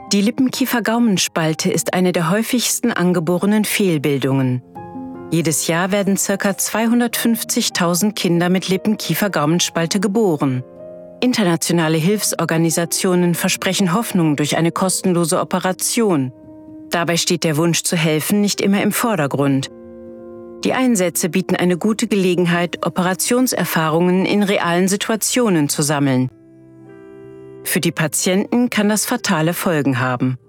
Die Lippenkiefer-Gaumenspalte ist eine der häufigsten angeborenen Fehlbildungen. Jedes Jahr werden ca. 250.000 Kinder mit Lippenkiefer-Gaumenspalte geboren. Internationale Hilfsorganisationen versprechen Hoffnung durch eine kostenlose Operation. Dabei steht der Wunsch zu helfen nicht immer im Vordergrund. Die Einsätze bieten eine gute Gelegenheit, Operationserfahrungen in realen Situationen zu sammeln. Für die Patienten kann das fatale Folgen haben.